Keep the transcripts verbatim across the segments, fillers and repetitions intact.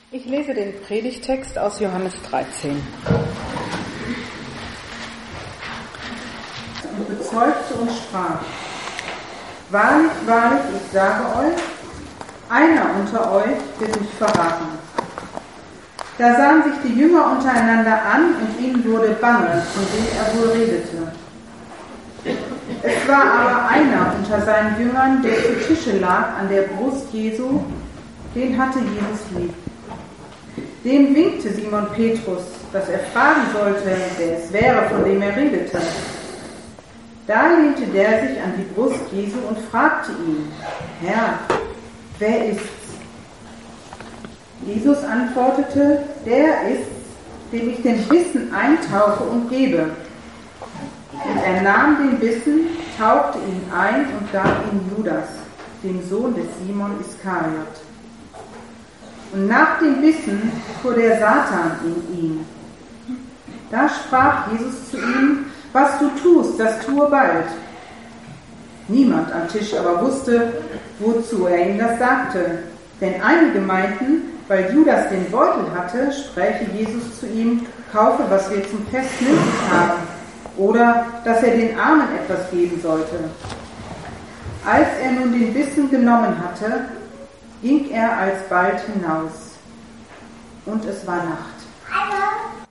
Ich lese den Predigtext aus Johannes dreizehn. Und bezeugte und sprach: Wahrlich, wahrlich, ich sage euch, einer unter euch wird mich verraten. Da sahen sich die Jünger untereinander an und ihnen wurde bange, von wem er wohl redete. Es war aber einer unter seinen Jüngern, der zu Tische lag an der Brust Jesu, den hatte Jesus lieb. Dem winkte Simon Petrus, dass er fragen sollte, wer es wäre, von dem er redete. Da lehnte der sich an die Brust Jesu und fragte ihn: Herr, wer ist's? Jesus antwortete: Der ist's, dem ich den Bissen eintauche und gebe. Und er nahm den Bissen, tauchte ihn ein und gab ihn Judas, dem Sohn des Simon Iskariot. Und nach dem Bissen fuhr der Satan in ihn. Da sprach Jesus zu ihm: Was du tust, das tue bald. Niemand am Tisch aber wusste, wozu er ihm das sagte. Denn einige meinten, weil Judas den Beutel hatte, spräche Jesus zu ihm: Kaufe, was wir zum Fest nötig haben. Oder dass er den Armen etwas geben sollte. Als er nun den Bissen genommen hatte, ging er alsbald hinaus. Und es war Nacht.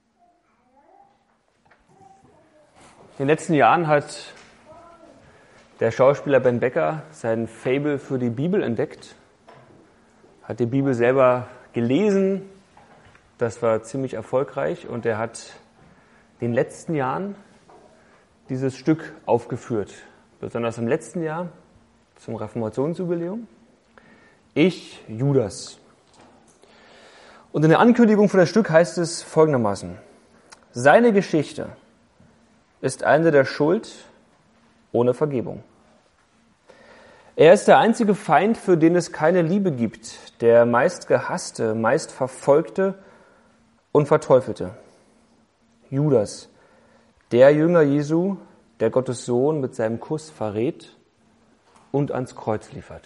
In den letzten Jahren hat der Schauspieler Ben Becker sein Faible für die Bibel entdeckt, hat die Bibel selber gelesen, das war ziemlich erfolgreich, und er hat in den letzten Jahren dieses Stück aufgeführt, besonders im letzten Jahr zum Reformationsjubiläum. Ich, Judas. Und in der Ankündigung für das Stück heißt es folgendermaßen: Seine Geschichte ist eine der Schuld ohne Vergebung. Er ist der einzige Feind, für den es keine Liebe gibt, der meist gehasste, meist verfolgte und verteufelte. Judas, der Jünger Jesu, der Gottes Sohn mit seinem Kuss verrät und ans Kreuz liefert.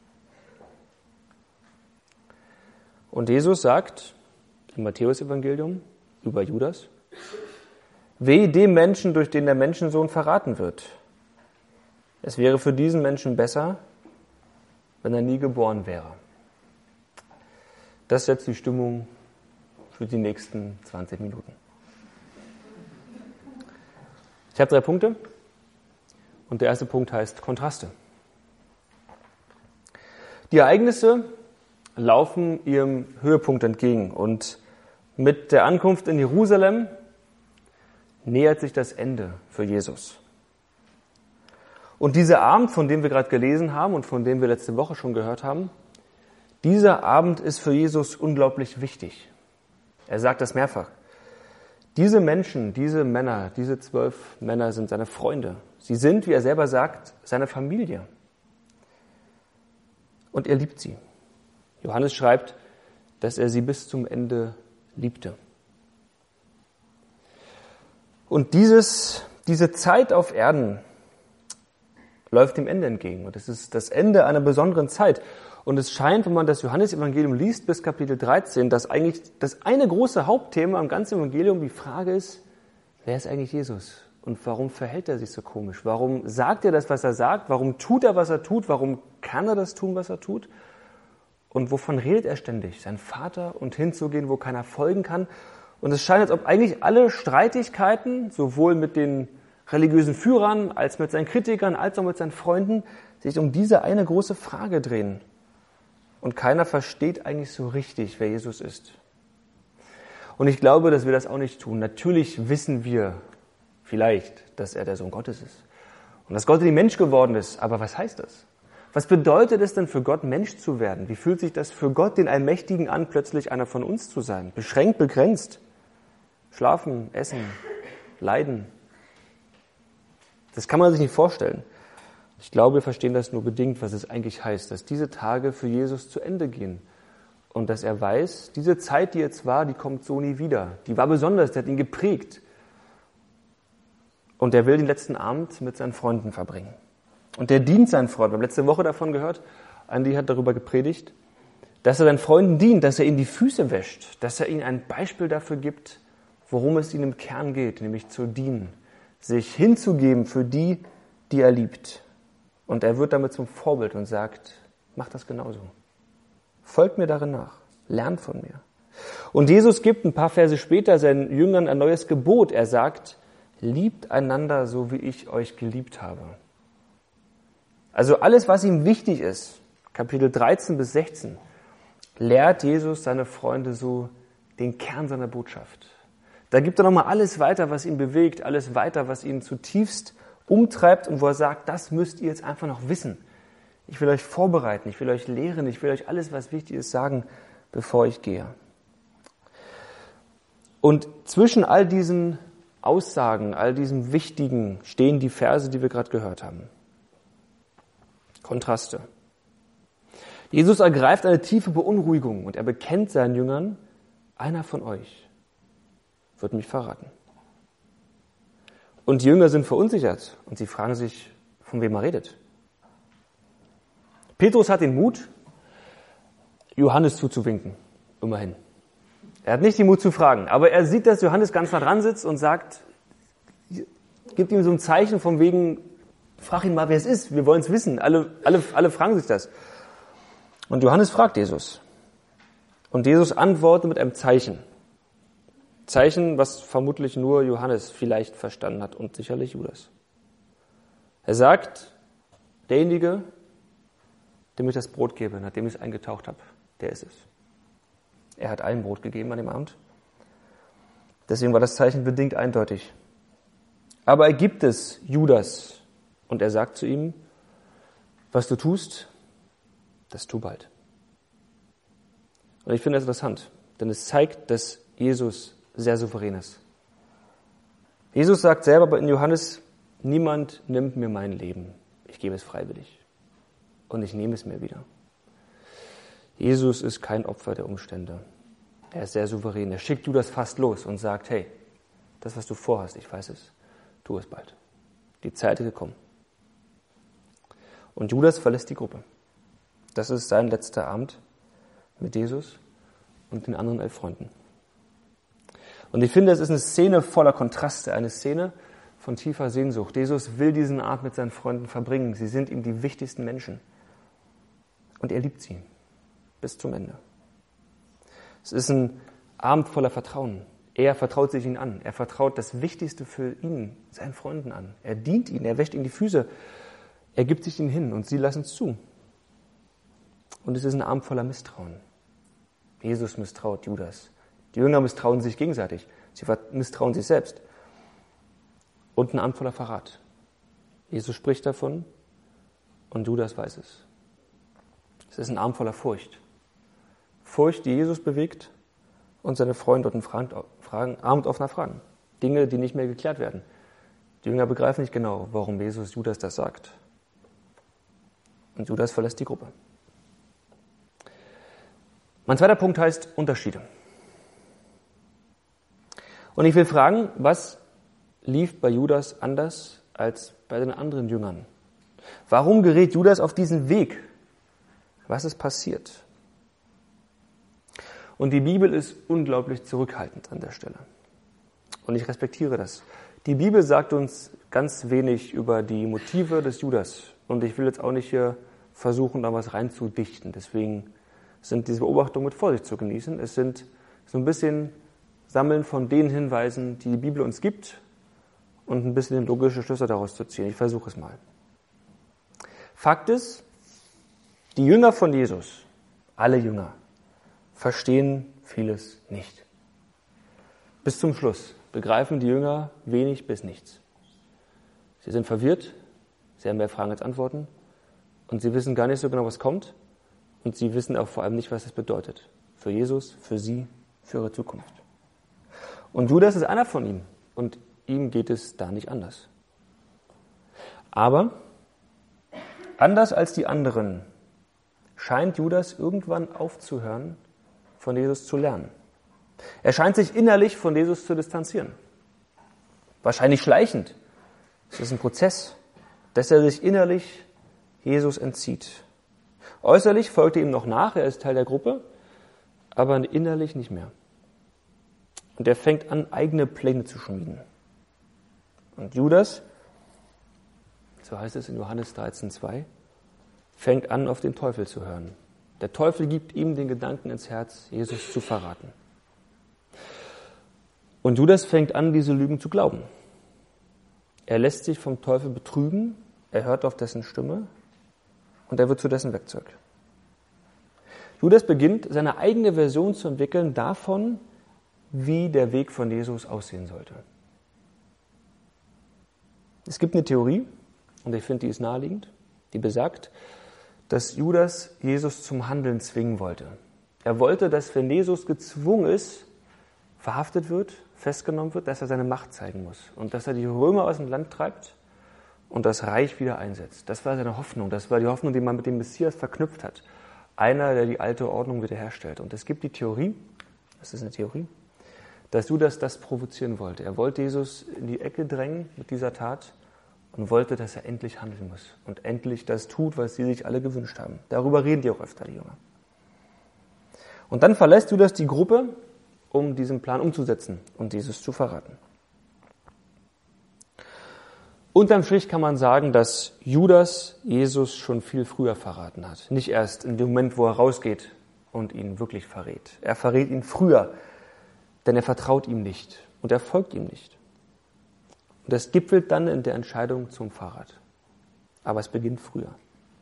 Und Jesus sagt im Matthäus-Evangelium über Judas: Weh dem Menschen, durch den der Menschensohn verraten wird. Es wäre für diesen Menschen besser, wenn er nie geboren wäre. Das setzt die Stimmung für die nächsten zwanzig Minuten. Ich habe drei Punkte und der erste Punkt heißt Kontraste. Die Ereignisse laufen ihrem Höhepunkt entgegen und mit der Ankunft in Jerusalem nähert sich das Ende für Jesus. Und dieser Abend, von dem wir gerade gelesen haben und von dem wir letzte Woche schon gehört haben, dieser Abend ist für Jesus unglaublich wichtig. Er sagt das mehrfach. Diese Menschen, diese Männer, diese zwölf Männer sind seine Freunde. Sie sind, wie er selber sagt, seine Familie. Und er liebt sie. Johannes schreibt, dass er sie bis zum Ende liebte. Und dieses, diese Zeit auf Erden läuft dem Ende entgegen. Und es ist das Ende einer besonderen Zeit. Und es scheint, wenn man das Johannesevangelium liest bis Kapitel dreizehn, dass eigentlich das eine große Hauptthema im ganzen Evangelium die Frage ist: Wer ist eigentlich Jesus? Und warum verhält er sich so komisch? Warum sagt er das, was er sagt? Warum tut er, was er tut? Warum kann er das tun, was er tut? Und wovon redet er ständig? Sein Vater und hinzugehen, wo keiner folgen kann. Und es scheint, als ob eigentlich alle Streitigkeiten, sowohl mit den religiösen Führern, als mit seinen Kritikern, als auch mit seinen Freunden, sich um diese eine große Frage drehen. Und keiner versteht eigentlich so richtig, wer Jesus ist. Und ich glaube, dass wir das auch nicht tun. Natürlich wissen wir vielleicht, dass er der Sohn Gottes ist. Und dass Gott in den Mensch geworden ist. Aber was heißt das? Was bedeutet es denn für Gott, Mensch zu werden? Wie fühlt sich das für Gott, den Allmächtigen, an, plötzlich einer von uns zu sein? Beschränkt, begrenzt. Schlafen, essen, leiden. Das kann man sich nicht vorstellen. Ich glaube, wir verstehen das nur bedingt, was es eigentlich heißt, dass diese Tage für Jesus zu Ende gehen. Und dass er weiß, diese Zeit, die jetzt war, die kommt so nie wieder. Die war besonders, die hat ihn geprägt. Und er will den letzten Abend mit seinen Freunden verbringen. Und der dient seinen Freunden. Wir haben letzte Woche davon gehört, Andi hat darüber gepredigt, dass er seinen Freunden dient, dass er ihnen die Füße wäscht, dass er ihnen ein Beispiel dafür gibt, worum es ihnen im Kern geht, nämlich zu dienen, sich hinzugeben für die, die er liebt. Und er wird damit zum Vorbild und sagt, macht das genauso. Folgt mir darin nach, lernt von mir. Und Jesus gibt ein paar Verse später seinen Jüngern ein neues Gebot. Er sagt, liebt einander, so wie ich euch geliebt habe. Also alles, was ihm wichtig ist, Kapitel dreizehn bis sechzehn, lehrt Jesus seine Freunde so den Kern seiner Botschaft. Da gibt er nochmal alles weiter, was ihn bewegt, alles weiter, was ihn zutiefst umtreibt und wo er sagt, das müsst ihr jetzt einfach noch wissen. Ich will euch vorbereiten, ich will euch lehren, ich will euch alles, was wichtig ist, sagen, bevor ich gehe. Und zwischen all diesen Aussagen, all diesem Wichtigen stehen die Verse, die wir gerade gehört haben. Kontraste. Jesus ergreift eine tiefe Beunruhigung und er bekennt seinen Jüngern, einer von euch wird mich verraten. Und die Jünger sind verunsichert und sie fragen sich, von wem er redet. Petrus hat den Mut, Johannes zuzuwinken, immerhin. Er hat nicht den Mut zu fragen, aber er sieht, dass Johannes ganz nah dran sitzt und sagt, gibt ihm so ein Zeichen von wegen, frag ihn mal, wer es ist, wir wollen es wissen. Alle, alle, alle fragen sich das. Und Johannes fragt Jesus. Und Jesus antwortet mit einem Zeichen. Zeichen, was vermutlich nur Johannes vielleicht verstanden hat und sicherlich Judas. Er sagt, derjenige, dem ich das Brot gebe, nachdem ich es eingetaucht habe, der ist es. Er hat allen Brot gegeben an dem Abend. Deswegen war das Zeichen bedingt eindeutig. Aber er gibt es Judas und er sagt zu ihm, was du tust, das tu bald. Und ich finde das interessant, denn es zeigt, dass Jesus sehr souverän ist. Jesus sagt selber in Johannes, niemand nimmt mir mein Leben. Ich gebe es freiwillig. Und ich nehme es mir wieder. Jesus ist kein Opfer der Umstände. Er ist sehr souverän. Er schickt Judas fast los und sagt, hey, das, was du vorhast, ich weiß es, tu es bald. Die Zeit ist gekommen. Und Judas verlässt die Gruppe. Das ist sein letzter Abend mit Jesus und den anderen elf Freunden. Und ich finde, es ist eine Szene voller Kontraste, eine Szene von tiefer Sehnsucht. Jesus will diesen Abend mit seinen Freunden verbringen. Sie sind ihm die wichtigsten Menschen. Und er liebt sie bis zum Ende. Es ist ein Abend voller Vertrauen. Er vertraut sich ihnen an. Er vertraut das Wichtigste für ihn, seinen Freunden an. Er dient ihnen, er wäscht ihnen die Füße. Er gibt sich ihnen hin und sie lassen es zu. Und es ist ein Abend voller Misstrauen. Jesus misstraut Judas. Die Jünger misstrauen sich gegenseitig. Sie misstrauen sich selbst. Und ein Abend voller Verrat. Jesus spricht davon und Judas weiß es. Es ist ein Abend voller Furcht. Furcht, die Jesus bewegt und seine Freunde dort fragen, Abend offener Fragen. Dinge, die nicht mehr geklärt werden. Die Jünger begreifen nicht genau, warum Jesus Judas das sagt. Und Judas verlässt die Gruppe. Mein zweiter Punkt heißt Unterschiede. Und ich will fragen, was lief bei Judas anders als bei den anderen Jüngern? Warum gerät Judas auf diesen Weg? Was ist passiert? Und die Bibel ist unglaublich zurückhaltend an der Stelle. Und ich respektiere das. Die Bibel sagt uns ganz wenig über die Motive des Judas. Und ich will jetzt auch nicht hier versuchen, da was reinzudichten. Deswegen sind diese Beobachtungen mit Vorsicht zu genießen. Es sind so ein bisschen Sammeln von den Hinweisen, die die Bibel uns gibt und ein bisschen logische Schlüsse daraus zu ziehen. Ich versuche es mal. Fakt ist, die Jünger von Jesus, alle Jünger, verstehen vieles nicht. Bis zum Schluss begreifen die Jünger wenig bis nichts. Sie sind verwirrt, sie haben mehr Fragen als Antworten und sie wissen gar nicht so genau, was kommt und sie wissen auch vor allem nicht, was das bedeutet. Für Jesus, für sie, für ihre Zukunft. Und Judas ist einer von ihnen und ihm geht es da nicht anders. Aber anders als die anderen scheint Judas irgendwann aufzuhören, von Jesus zu lernen. Er scheint sich innerlich von Jesus zu distanzieren. Wahrscheinlich schleichend. Es ist ein Prozess, dass er sich innerlich Jesus entzieht. Äußerlich folgt er ihm noch nach, er ist Teil der Gruppe, aber innerlich nicht mehr. Und er fängt an, eigene Pläne zu schmieden. Und Judas, so heißt es in Johannes dreizehn zwei, fängt an, auf den Teufel zu hören. Der Teufel gibt ihm den Gedanken ins Herz, Jesus zu verraten. Und Judas fängt an, diese Lügen zu glauben. Er lässt sich vom Teufel betrügen, er hört auf dessen Stimme und er wird zu dessen Werkzeug. Judas beginnt, seine eigene Version zu entwickeln davon, wie der Weg von Jesus aussehen sollte. Es gibt eine Theorie, und ich finde, die ist naheliegend, die besagt, dass Judas Jesus zum Handeln zwingen wollte. Er wollte, dass wenn Jesus gezwungen ist, verhaftet wird, festgenommen wird, dass er seine Macht zeigen muss und dass er die Römer aus dem Land treibt und das Reich wieder einsetzt. Das war seine Hoffnung, das war die Hoffnung, die man mit dem Messias verknüpft hat. Einer, der die alte Ordnung wiederherstellt. Und es gibt die Theorie, das ist eine Theorie, dass Judas das provozieren wollte. Er wollte Jesus in die Ecke drängen mit dieser Tat und wollte, dass er endlich handeln muss und endlich das tut, was sie sich alle gewünscht haben. Darüber reden die auch öfter, die Jünger. Und dann verlässt Judas die Gruppe, um diesen Plan umzusetzen und Jesus zu verraten. Unterm Strich kann man sagen, dass Judas Jesus schon viel früher verraten hat. Nicht erst in dem Moment, wo er rausgeht und ihn wirklich verrät. Er verrät ihn früher, denn er vertraut ihm nicht und er folgt ihm nicht. Und das gipfelt dann in der Entscheidung zum Verrat. Aber es beginnt früher.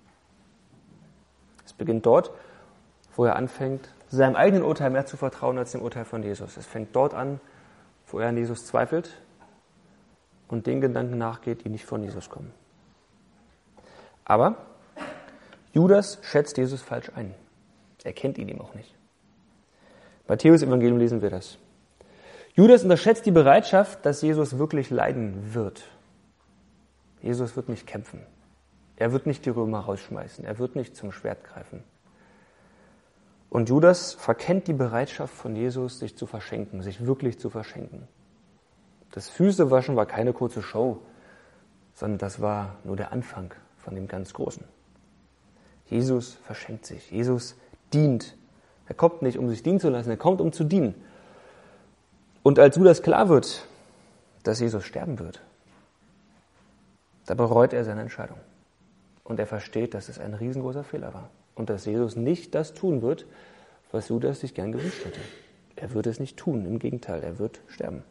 Es beginnt dort, wo er anfängt, seinem eigenen Urteil mehr zu vertrauen als dem Urteil von Jesus. Es fängt dort an, wo er an Jesus zweifelt und den Gedanken nachgeht, die nicht von Jesus kommen. Aber Judas schätzt Jesus falsch ein. Er kennt ihn eben auch nicht. Matthäus Evangelium lesen wir das. Judas unterschätzt die Bereitschaft, dass Jesus wirklich leiden wird. Jesus wird nicht kämpfen. Er wird nicht die Römer rausschmeißen. Er wird nicht zum Schwert greifen. Und Judas verkennt die Bereitschaft von Jesus, sich zu verschenken, sich wirklich zu verschenken. Das Füßewaschen war keine kurze Show, sondern das war nur der Anfang von dem ganz Großen. Jesus verschenkt sich. Jesus dient. Er kommt nicht, um sich dienen zu lassen, er kommt, um zu dienen. Und als Judas klar wird, dass Jesus sterben wird, da bereut er seine Entscheidung. Und er versteht, dass es ein riesengroßer Fehler war. Und dass Jesus nicht das tun wird, was Judas sich gern gewünscht hätte. Er wird es nicht tun, im Gegenteil, er wird sterben.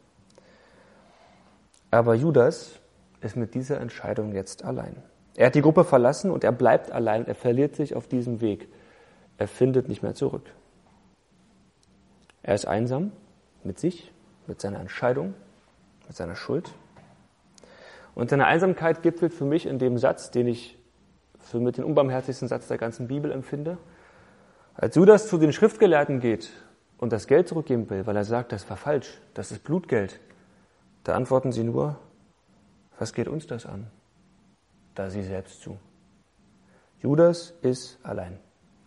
Aber Judas ist mit dieser Entscheidung jetzt allein. Er hat die Gruppe verlassen und er bleibt allein, er verliert sich auf diesem Weg. Er findet nicht mehr zurück. Er ist einsam mit sich, mit seiner Entscheidung, mit seiner Schuld. Und seine Einsamkeit gipfelt für mich in dem Satz, den ich für mit den unbarmherzigsten Satz der ganzen Bibel empfinde. Als Judas zu den Schriftgelehrten geht und das Geld zurückgeben will, weil er sagt, das war falsch, das ist Blutgeld, da antworten sie nur, was geht uns das an? Da sieh selbst zu. Judas ist allein.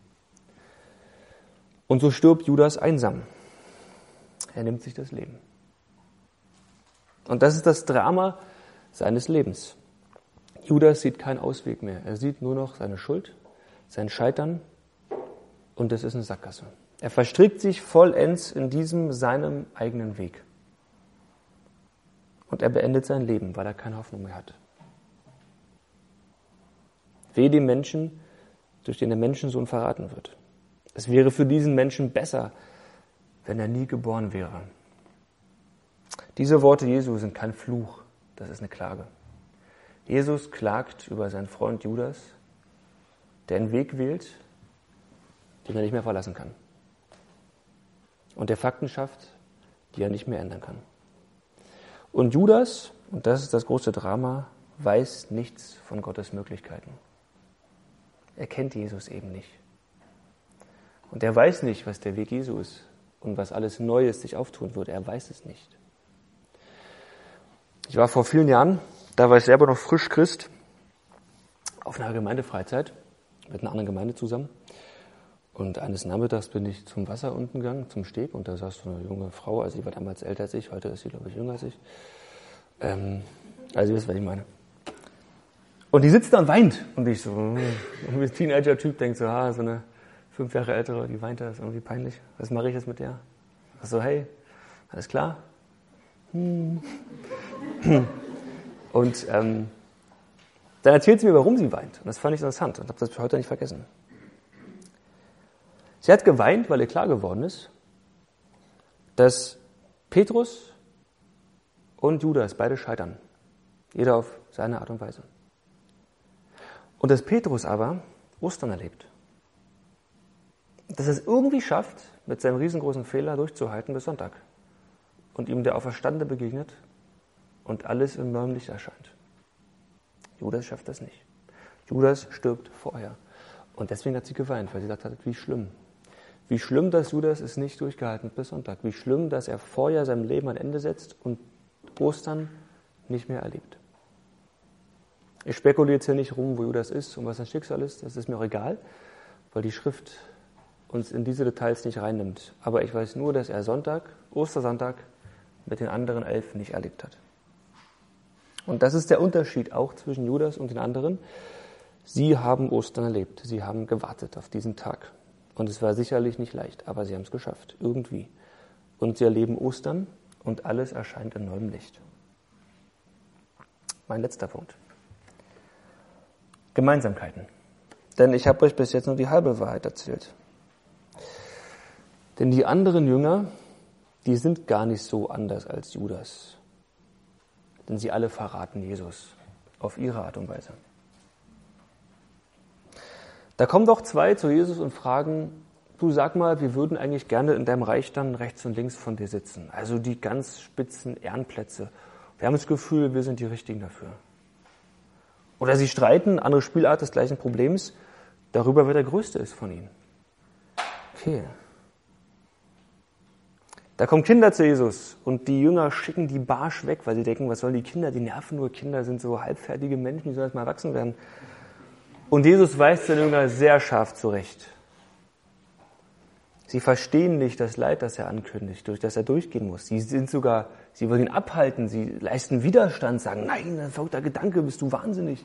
Und so stirbt Judas einsam. Er nimmt sich das Leben. Und das ist das Drama seines Lebens. Judas sieht keinen Ausweg mehr. Er sieht nur noch seine Schuld, sein Scheitern und es ist eine Sackgasse. Er verstrickt sich vollends in diesem seinem eigenen Weg. Und er beendet sein Leben, weil er keine Hoffnung mehr hat. Wehe dem Menschen, durch den der Menschensohn verraten wird. Es wäre für diesen Menschen besser, wenn er nie geboren wäre. Diese Worte Jesu sind kein Fluch, das ist eine Klage. Jesus klagt über seinen Freund Judas, der einen Weg wählt, den er nicht mehr verlassen kann. Und der Fakten schafft, die er nicht mehr ändern kann. Und Judas, und das ist das große Drama, weiß nichts von Gottes Möglichkeiten. Er kennt Jesus eben nicht. Und er weiß nicht, was der Weg Jesu ist und was alles Neues sich auftun würde. Er weiß es nicht. Ich war vor vielen Jahren, da war ich selber noch frisch Christ, auf einer Gemeindefreizeit mit einer anderen Gemeinde zusammen. Und eines Nachmittags bin ich zum Wasser unten gegangen, zum Steg, und da saß so eine junge Frau, also sie war damals älter als ich, heute ist sie, glaube ich, jünger als ich. Ähm, also ihr wisst, was ich meine. Und die sitzt da und weint. Und ich so, und ein Teenager-Typ denkt so, ah, so eine fünf Jahre ältere, die weint da, ist irgendwie peinlich. Was mache ich jetzt mit der? Ich so, hey, alles klar? Hm. Und ähm, dann erzählt sie mir, warum sie weint. Und das fand ich interessant und habe das bis heute nicht vergessen. Sie hat geweint, weil ihr klar geworden ist, dass Petrus und Judas beide scheitern. Jeder auf seine Art und Weise. Und dass Petrus aber Ostern erlebt. Dass er es irgendwie schafft, mit seinem riesengroßen Fehler durchzuhalten bis Sonntag. Und ihm der Auferstandene begegnet und alles im neuen Licht erscheint. Judas schafft das nicht. Judas stirbt vorher. Und deswegen hat sie geweint, weil sie gesagt hat, wie schlimm. Wie schlimm, dass Judas es nicht durchgehalten hat bis Sonntag. Wie schlimm, dass er vorher seinem Leben ein Ende setzt und Ostern nicht mehr erlebt. Ich spekuliere jetzt hier nicht rum, wo Judas ist und was sein Schicksal ist. Das ist mir auch egal, weil die Schrift uns in diese Details nicht reinnimmt. Aber ich weiß nur, dass er Sonntag, Ostersonntag, mit den anderen elf nicht erlebt hat. Und das ist der Unterschied auch zwischen Judas und den anderen. Sie haben Ostern erlebt. Sie haben gewartet auf diesen Tag. Und es war sicherlich nicht leicht, aber sie haben es geschafft. Irgendwie. Und sie erleben Ostern und alles erscheint in neuem Licht. Mein letzter Punkt. Gemeinsamkeiten. Denn ich habe euch bis jetzt nur die halbe Wahrheit erzählt. Denn die anderen Jünger, die sind gar nicht so anders als Judas. Denn sie alle verraten Jesus auf ihre Art und Weise. Da kommen doch zwei zu Jesus und fragen, du sag mal, wir würden eigentlich gerne in deinem Reich dann rechts und links von dir sitzen. Also die ganz spitzen Ehrenplätze. Wir haben das Gefühl, wir sind die Richtigen dafür. Oder sie streiten, andere Spielart des gleichen Problems, darüber, wer der Größte ist von ihnen. Okay. Da kommen Kinder zu Jesus und die Jünger schicken die barsch weg, weil sie denken, was sollen die Kinder, die nerven nur, Kinder sind so halbfertige Menschen, die sollen erst mal erwachsen werden. Und Jesus weist seine Jünger sehr scharf zurecht. Sie verstehen nicht das Leid, das er ankündigt, durch das er durchgehen muss. Sie sind sogar, sie wollen ihn abhalten, sie leisten Widerstand, sagen, nein, ein verrückter Gedanke, bist du wahnsinnig.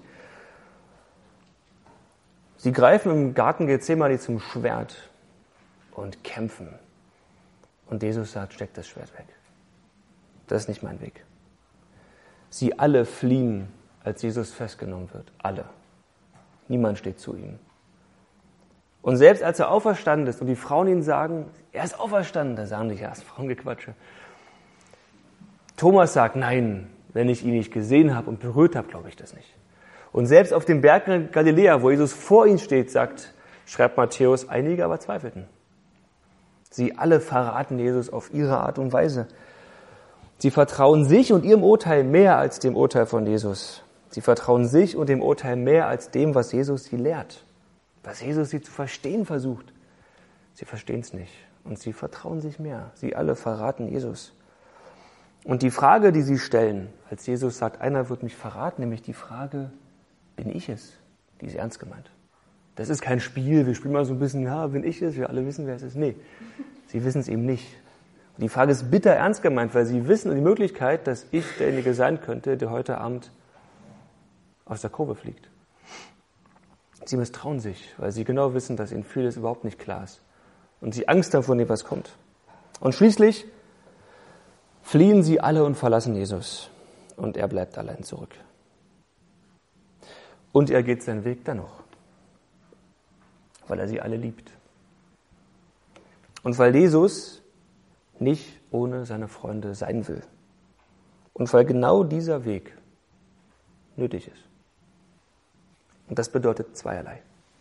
Sie greifen im Garten Gethsemane zum Schwert und kämpfen. Und Jesus sagt, steck das Schwert weg. Das ist nicht mein Weg. Sie alle fliehen, als Jesus festgenommen wird. Alle. Niemand steht zu ihm. Und selbst als er auferstanden ist und die Frauen ihm sagen, er ist auferstanden, da sagen die, ja, das ist Frauengequatsche. Thomas sagt, nein, wenn ich ihn nicht gesehen habe und berührt habe, glaube ich das nicht. Und selbst auf dem Berg in Galiläa, wo Jesus vor ihnen steht, sagt, schreibt Matthäus, einige aber zweifelten. Sie alle verraten Jesus auf ihre Art und Weise. Sie vertrauen sich und ihrem Urteil mehr als dem Urteil von Jesus. Sie vertrauen sich und dem Urteil mehr als dem, was Jesus sie lehrt. Was Jesus sie zu verstehen versucht. Sie verstehen es nicht. Und sie vertrauen sich mehr. Sie alle verraten Jesus. Und die Frage, die sie stellen, als Jesus sagt, einer wird mich verraten, nämlich die Frage, bin ich es? Die ist ernst gemeint. Das ist kein Spiel, wir spielen mal so ein bisschen, ja, bin ich es, wir alle wissen, wer es ist. Nee, sie wissen es eben nicht. Und die Frage ist bitter ernst gemeint, weil sie wissen um die Möglichkeit, dass ich derjenige sein könnte, der heute Abend aus der Kurve fliegt. Sie misstrauen sich, weil sie genau wissen, dass ihnen vieles überhaupt nicht klar ist. Und sie Angst haben, von dem was kommt. Und schließlich fliehen sie alle und verlassen Jesus. Und er bleibt allein zurück. Und er geht seinen Weg dennoch. Weil er sie alle liebt. Und weil Jesus nicht ohne seine Freunde sein will. Und weil genau dieser Weg nötig ist. Und das bedeutet zweierlei.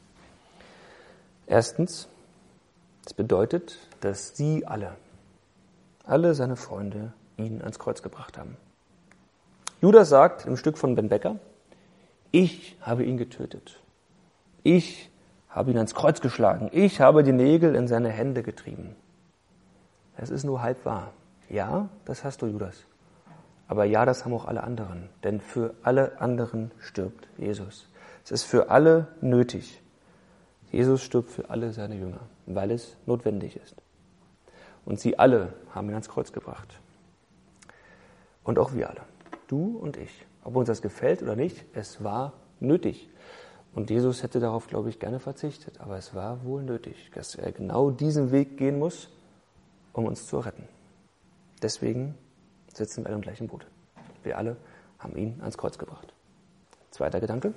Erstens, es bedeutet, dass sie alle, alle seine Freunde ihn ans Kreuz gebracht haben. Judas sagt im Stück von Ben Becker, ich habe ihn getötet. Ich habe ihn ans Kreuz geschlagen. Ich habe die Nägel in seine Hände getrieben. Es ist nur halb wahr. Ja, das hast du, Judas. Aber ja, das haben auch alle anderen. Denn für alle anderen stirbt Jesus. Es ist für alle nötig. Jesus stirbt für alle seine Jünger, weil es notwendig ist. Und sie alle haben ihn ans Kreuz gebracht. Und auch wir alle. Du und ich. Ob uns das gefällt oder nicht, es war nötig. Und Jesus hätte darauf, glaube ich, gerne verzichtet. Aber es war wohl nötig, dass er genau diesen Weg gehen muss, um uns zu retten. Deswegen sitzen wir alle im gleichen Boot. Wir alle haben ihn ans Kreuz gebracht. Zweiter Gedanke.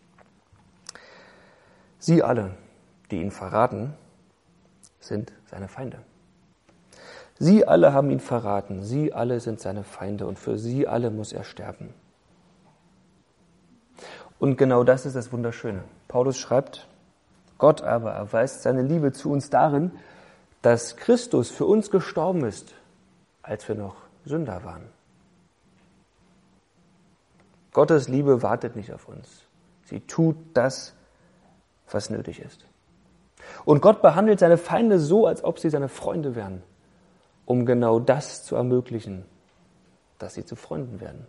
Sie alle, die ihn verraten, sind seine Feinde. Sie alle haben ihn verraten. Sie alle sind seine Feinde. Und für sie alle muss er sterben. Und genau das ist das Wunderschöne. Paulus schreibt, Gott aber erweist seine Liebe zu uns darin, dass Christus für uns gestorben ist, als wir noch Sünder waren. Gottes Liebe wartet nicht auf uns. Sie tut das, was nötig ist. Und Gott behandelt seine Feinde so, als ob sie seine Freunde wären, um genau das zu ermöglichen, dass sie zu Freunden werden.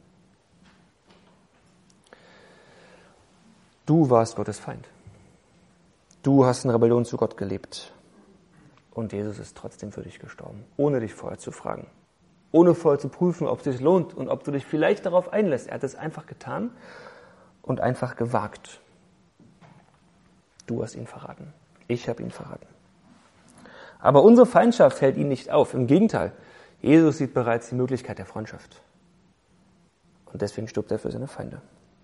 Du warst Gottes Feind. Du hast in Rebellion zu Gott gelebt. Und Jesus ist trotzdem für dich gestorben, ohne dich vorher zu fragen. Ohne vorher zu prüfen, ob es sich lohnt und ob du dich vielleicht darauf einlässt. Er hat es einfach getan und einfach gewagt. Du hast ihn verraten. Ich habe ihn verraten. Aber unsere Feindschaft hält ihn nicht auf. Im Gegenteil, Jesus sieht bereits die Möglichkeit der Freundschaft. Und deswegen stirbt er für seine Feinde.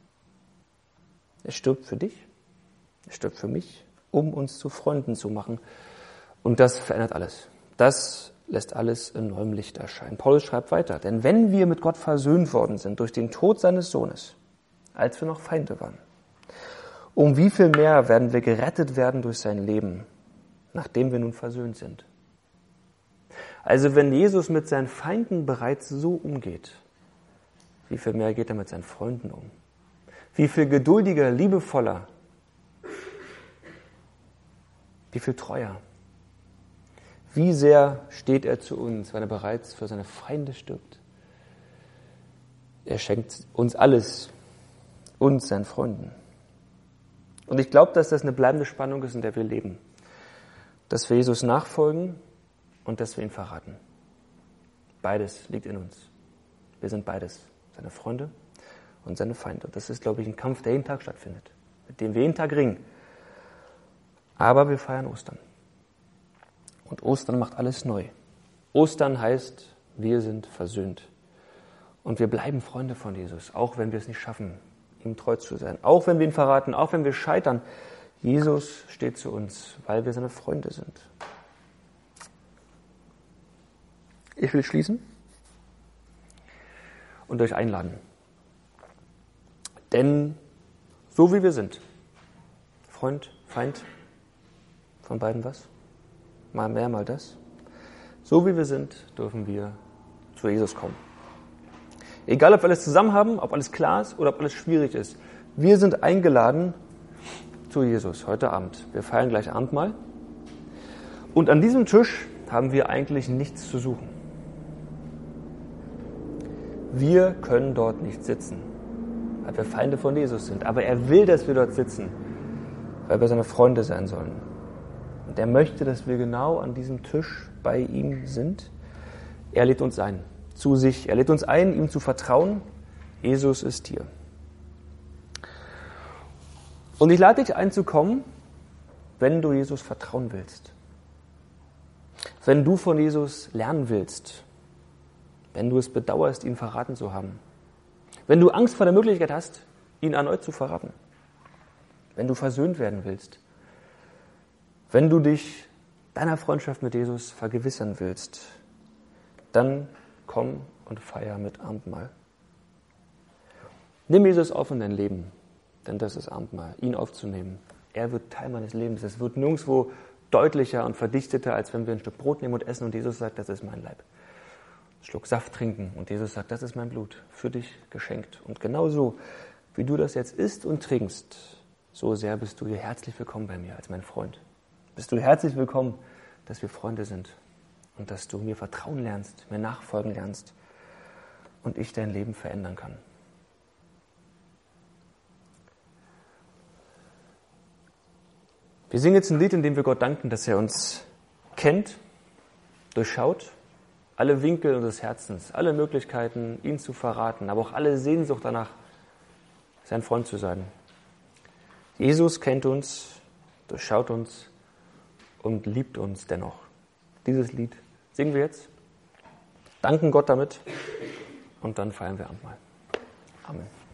Er stirbt für dich, er stirbt für mich, um uns zu Freunden zu machen. Und das verändert alles. Das lässt alles in neuem Licht erscheinen. Paulus schreibt weiter, denn wenn wir mit Gott versöhnt worden sind durch den Tod seines Sohnes, als wir noch Feinde waren, um wie viel mehr werden wir gerettet werden durch sein Leben, nachdem wir nun versöhnt sind. Also wenn Jesus mit seinen Feinden bereits so umgeht, wie viel mehr geht er mit seinen Freunden um? Wie viel geduldiger, liebevoller, wie viel treuer. Wie sehr steht er zu uns, wenn er bereits für seine Feinde stirbt. Er schenkt uns alles, uns, seinen Freunden. Und ich glaube, dass das eine bleibende Spannung ist, in der wir leben. Dass wir Jesus nachfolgen und dass wir ihn verraten. Beides liegt in uns. Wir sind beides, seine Freunde und seine Feinde. Und das ist, glaube ich, ein Kampf, der jeden Tag stattfindet, mit dem wir jeden Tag ringen. Aber wir feiern Ostern. Und Ostern macht alles neu. Ostern heißt, wir sind versöhnt. Und wir bleiben Freunde von Jesus, auch wenn wir es nicht schaffen, ihm treu zu sein. Auch wenn wir ihn verraten, auch wenn wir scheitern. Jesus steht zu uns, weil wir seine Freunde sind. Ich will schließen und euch einladen. Denn so wie wir sind, Freund, Feind, von beiden was? Mal mehr, mal das. So wie wir sind, dürfen wir zu Jesus kommen. Egal, ob wir alles zusammen haben, ob alles klar ist oder ob alles schwierig ist. Wir sind eingeladen zu Jesus heute Abend. Wir feiern gleich Abendmahl. Und an diesem Tisch haben wir eigentlich nichts zu suchen. Wir können dort nicht sitzen, weil wir Feinde von Jesus sind. Aber er will, dass wir dort sitzen, weil wir seine Freunde sein sollen. Und er möchte, dass wir genau an diesem Tisch bei ihm sind. Er lädt uns ein, zu sich. Er lädt uns ein, ihm zu vertrauen. Jesus ist hier. Und ich lade dich ein zu kommen, wenn du Jesus vertrauen willst. Wenn du von Jesus lernen willst. Wenn du es bedauerst, ihn verraten zu haben. Wenn du Angst vor der Möglichkeit hast, ihn erneut zu verraten. Wenn du versöhnt werden willst. Wenn du dich deiner Freundschaft mit Jesus vergewissern willst, dann komm und feier mit Abendmahl. Nimm Jesus auf in dein Leben, denn das ist Abendmahl, ihn aufzunehmen. Er wird Teil meines Lebens. Es wird nirgendwo deutlicher und verdichteter, als wenn wir ein Stück Brot nehmen und essen und Jesus sagt, das ist mein Leib. Ein Schluck Saft trinken und Jesus sagt, das ist mein Blut, für dich geschenkt. Und genauso, wie du das jetzt isst und trinkst, so sehr bist du hier herzlich willkommen bei mir als mein Freund. Bist du herzlich willkommen, dass wir Freunde sind und dass du mir vertrauen lernst, mir nachfolgen lernst und ich dein Leben verändern kann. Wir singen jetzt ein Lied, in dem wir Gott danken, dass er uns kennt, durchschaut, alle Winkel unseres Herzens, alle Möglichkeiten, ihn zu verraten, aber auch alle Sehnsucht danach, sein Freund zu sein. Jesus kennt uns, durchschaut uns und liebt uns dennoch. Dieses Lied singen wir jetzt, danken Gott damit und dann feiern wir Abendmahl. Amen.